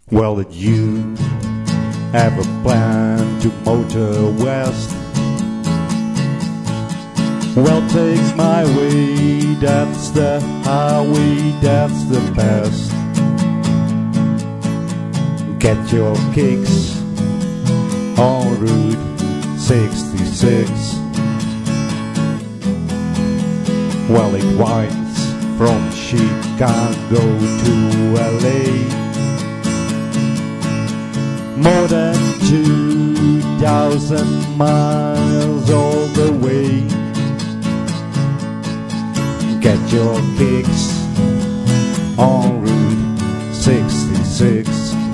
Well, did you ever plan to motor west? Well, take my way, that's the highway, that's the best. Get your kicks on Route 66. Well, it winds from Chicago to LA, more than 2,000 miles all the way. Get your kicks on Route 66.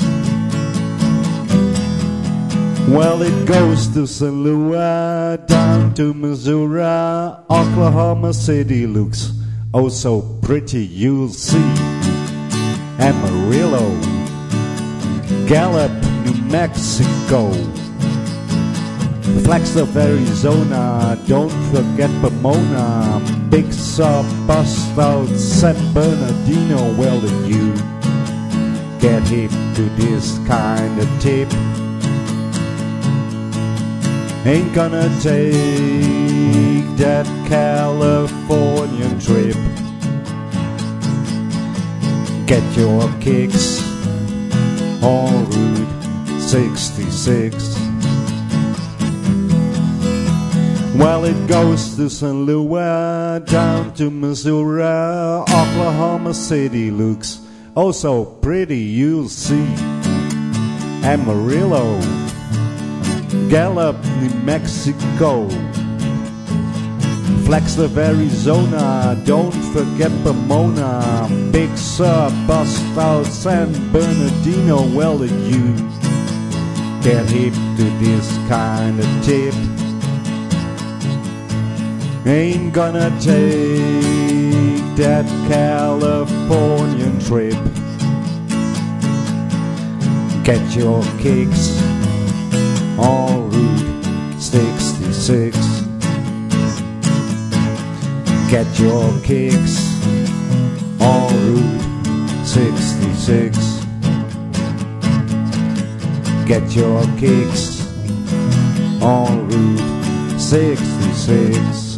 Well, it goes to St. Louis, down to Missouri. Oklahoma City looks oh so pretty, you'll see. Amarillo, Gallup, New Mexico, Flagstaff, Arizona, don't forget Pomona, Big Sur, bust out San Bernardino. Well, did you get hip to this kind of tip? Ain't gonna take that Californian trip. Get your kicks on Route 66. Well, it goes to St. Louis, down to Missouri. Oklahoma City looks oh so pretty, you'll see. Amarillo, Gallup, New Mexico, Flagstaff, Arizona, don't forget Pomona, Big Sur, bust out San Bernardino. Well, did you get hip to this kind of tip? Ain't gonna take that Californian trip. Get your kicks on Route 66. Get your kicks on Route 66. Get your kicks on Route 66.